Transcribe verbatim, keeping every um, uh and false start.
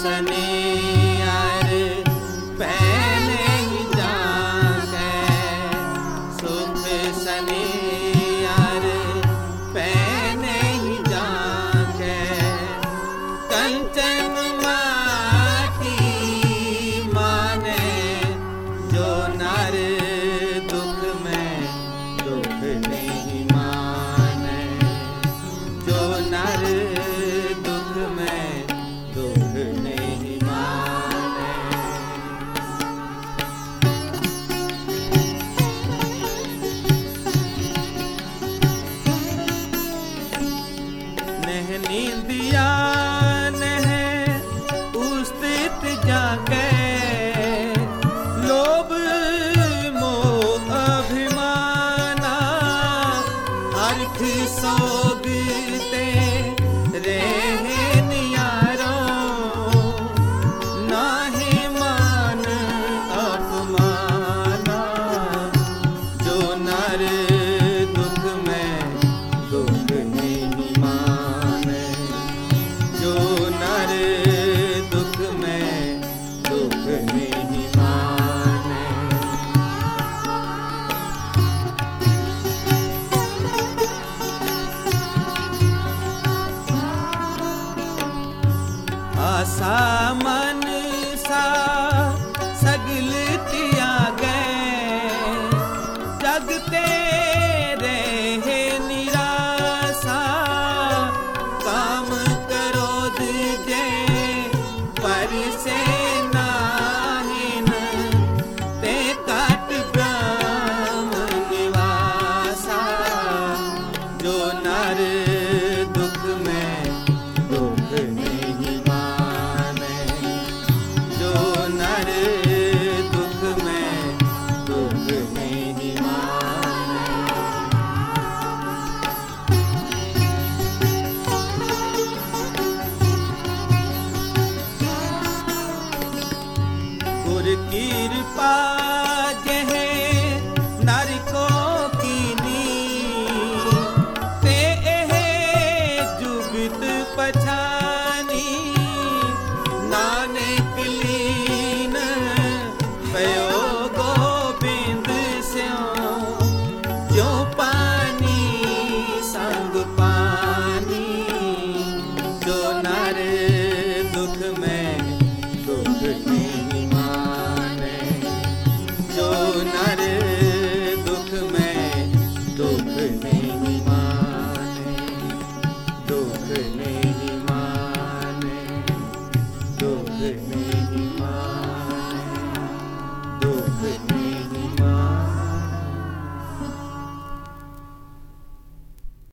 सनियार पहने ही जाके, सुख सनियार पहने ही जाके, कंचन माटी माने जो नर दुख में दुख नहीं माने, जो नर दुख में दुख नहीं माने। नह नींदिया नह उस्तित जाके, लोभ मोह अभिमाना हरख सोगते रहे नियारो, नाहे मान अपमाना, जो नर दुख में दुख नहीं माने, जो नर दुख में दुख नहीं माने। आसा मन सा सगल त्यागे, जगते रहे निराशा, काम क्रोध जे पर से नाहिन, ते काट ब्रह्म निवासा, जो नर दुख में दुख नहीं माने, जो नर दुख में दुख नहीं माने। गुर कृपा जहे नर को कीनी, ते एहे जुगत पछानी, नानक लीन पयो गोबिंद स्यों, जो पानी संग पानी, जो नर दुख में दुख नहीं माने, जो नर दुख में दुख नहीं